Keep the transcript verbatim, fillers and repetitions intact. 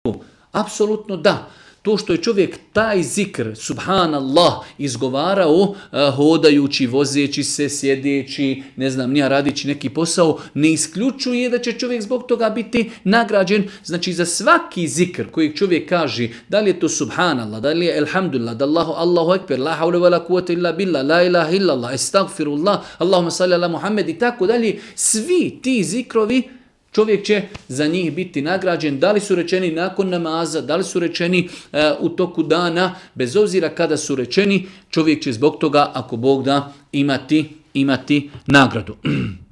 Apsolutno da. To što je čovjek taj zikr, subhanallah, izgovarao uh, hodajući, vozeći se, sjedeći, ne znam, nija radići neki posao, ne isključuje da će čovjek zbog toga biti nagrađen. Znači za svaki zikr koji čovjek kaže, da li je to subhanallah, da li je elhamdulillah, da Allahu, Allahu ekber, la havle wa la kuvvete illa billah, la ilaha illallah, estagfirullah, Allahumma salli ala Muhammed i tako dalje, svi ti zikrovi čovjek će za njih biti nagrađen, da li su rečeni nakon namaza, da li su rečeni uh, u toku dana, bez obzira kada su rečeni, čovjek će zbog toga, ako Bog da, imati, imati nagradu.